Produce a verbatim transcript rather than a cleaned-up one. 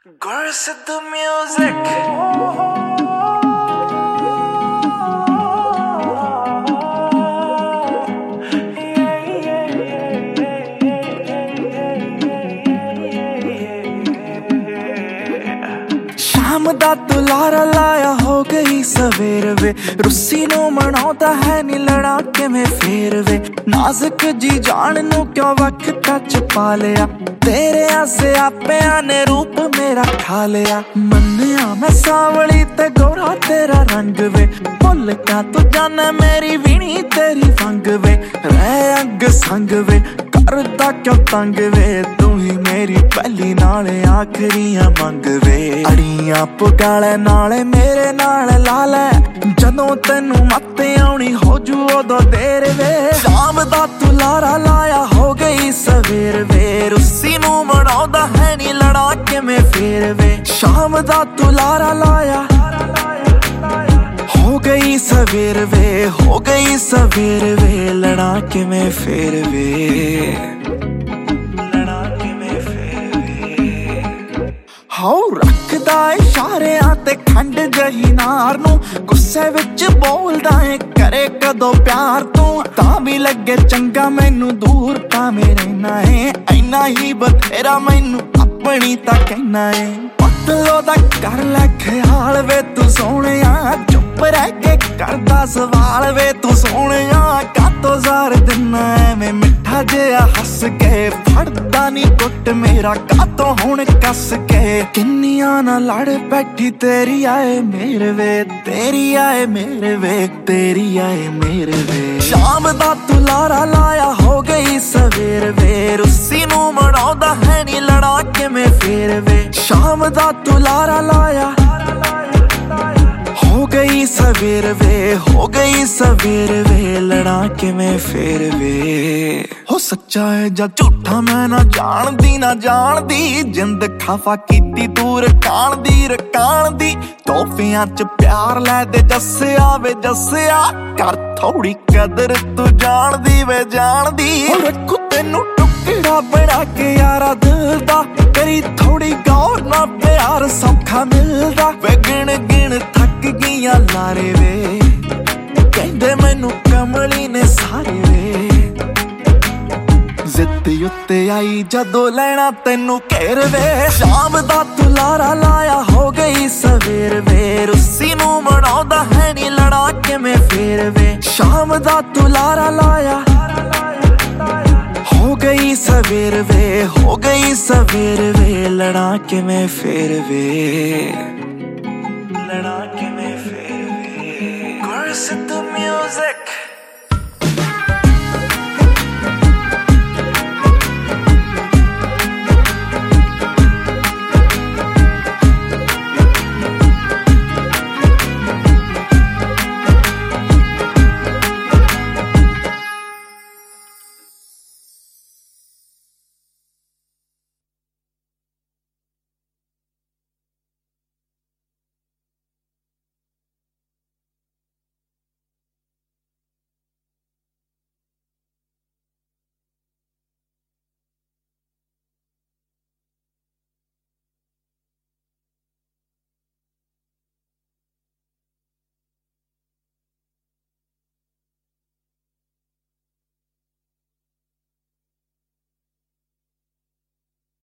Girls at the music. शाम दा दुलारा लाया हो गई सवेर वे, रुस्सी नू मनाउंदा है नी लड़ा किवें फेर वे। नाजुक जी जान नू क्यों वक्त च पा लिया, तेरे आसे आपिया ने रूप मेरा खा लिया। मन्निया मैं सावली ते गोरा तेरा रंग वे, भुल क्या तू जाने मेरी वीणी तेरी वंग वे। रह अंग संग वे करदा क्यों तंग वे, तू ही मेरी पहली नाले आखिरियां मंग वे। अड़ियां पुगाले नाले मेरे नाल ला लै, जदों तेनू मत आउणी हो जू उदों देर वे। शाम दा तू लारा लाया हो गई सवेर वे, रुस्सी नू मनाउंदा है नी लड़ा किवें फेर वे। शाम दा तू लारा लाया हो गई सवेर वे, हो गई सवेर वे, लड़ा किवें फेर वे, लड़ा किवें फेर वे। हाउ रखदा इशारियां ते खंड जही नार नू, गुस्से विच बोलदा है करे कदों प्यार तू। तां भी लगे चंगा मैनू दूर भावें रहना है, इन्ना ही बथेरा मैनू अपनी तां कहना है। पतलो दा कर लै ख्याल वे तू सोहणिया, चुप रह के करदा सवाल वे तू सोहणिया। कातों ज़ार दिना एवें मिठा जिहा हस के, फड़दा नी गुट मेरा कातों हुण कस के। किन्नियां ना लड़ बैठी तेरी आए मेरे वे, तेरी आए मेरे वे, तेरी आए मेरे वे। शाम दा तू लारा लाया हो गई सवेर वे, रुस्सी नू मनाउंदा है नी लड़ा किवें फेर वे। शाम दा तू लारा लाया हो गई सवेर वे, हो गई सवेर वे, लड़ा किवें फेर वे। हो सच्चा है जा झूठा मैं ना जानदी ना जानदी, जिंद खफा कीती दूर कान दी रकान दी। तोहफियां च प्यार लै दे जस्सिया वे जस्सिया, कर थोड़ी कदर तू जानदी वे जानदी। रखू तेनू टुकड़ा बना के यारा दिल दा, करी थोड़ी गौर ना प्यार सौखा मिलदा। वे गिण गिण थक गईयां लारे वे, कहंदे मैनू कमली ने सारे वे। जिद्द उत्ते आई जदों लैना तेनू घेर वे। शाम दा तू लारा लाया हो गई सवेर वे, रुस्सी नू मनाउंदा है नी लड़ा किवें फेर वे। शाम दा तू लारा लाया हो गई सवेर वे, हो गई सवेर वे, लड़ा किवें फेर वे, लड़ा किवें फेर वे।